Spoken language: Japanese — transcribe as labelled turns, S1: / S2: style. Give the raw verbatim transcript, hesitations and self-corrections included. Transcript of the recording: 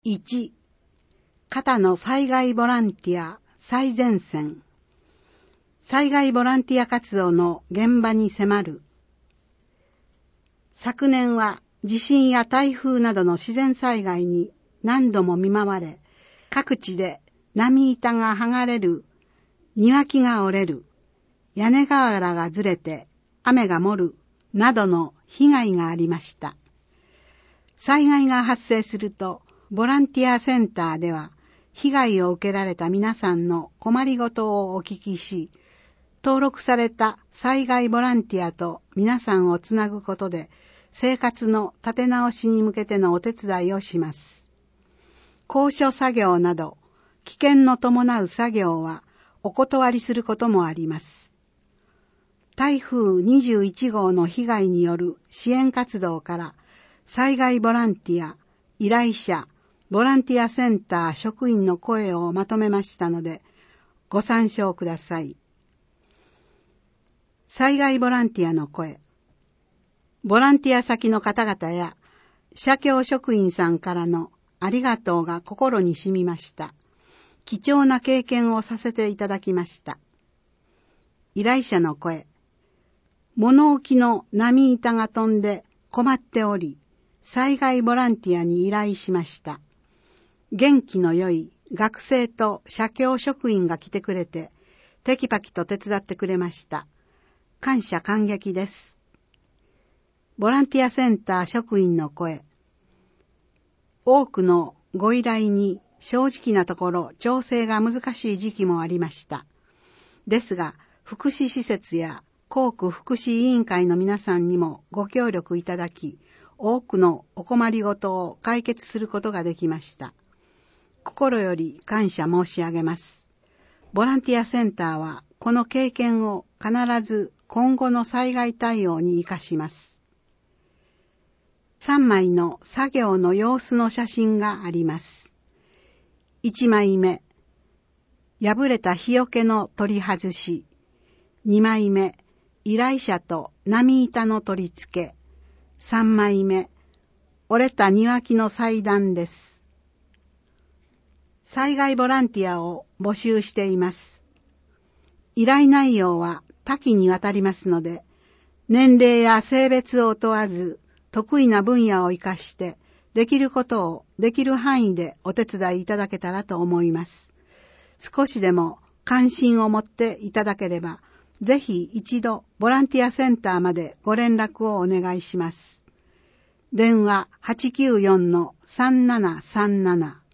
S1: いち、肩の災害ボランティア最前線。災害ボランティア活動の現場に迫る。昨年は地震や台風などの自然災害に何度も見舞われ、各地で波板が剥がれる、庭木が折れる、屋根瓦がずれて雨が漏るなどの被害がありました。災害が発生すると、ボランティアセンターでは被害を受けられた皆さんの困りごとをお聞きし、登録された災害ボランティアと皆さんをつなぐことで、生活の立て直しに向けてのお手伝いをします。高所作業など、危険の伴う作業はお断りすることもあります。台風にじゅういち号の被害による支援活動から、災害ボランティア、依頼者、ボランティアセンター職員の声をまとめましたので、ご参照ください。災害ボランティアの声。ボランティア先の方々や社協職員さんからのありがとうが心に染みました。貴重な経験をさせていただきました。依頼者の声。物置の波板が飛んで困っており、災害ボランティアに依頼しました。元気の良い学生と社協職員が来てくれて、テキパキと手伝ってくれました。感謝感激です。ボランティアセンター職員の声。多くのご依頼に正直なところ調整が難しい時期もありました。ですが、福祉施設や校区福祉委員会の皆さんにもご協力いただき、多くのお困りごとを解決することができました。心より感謝申し上げます。ボランティアセンターはこの経験を必ず今後の災害対応に生かします。さんまいの作業の様子の写真があります。いちまいめ、破れた日よけの取り外し。にまいめ、依頼者と波板の取り付け。さんまいめ、折れた庭木の裁断です。災害ボランティアを募集しています。依頼内容は多岐にわたりますので、年齢や性別を問わず、得意な分野を生かして、できることをできる範囲でお手伝いいただけたらと思います。少しでも関心を持っていただければ、ぜひ一度ボランティアセンターまでご連絡をお願いします。電話 はちきゅうよんのさんななさんなな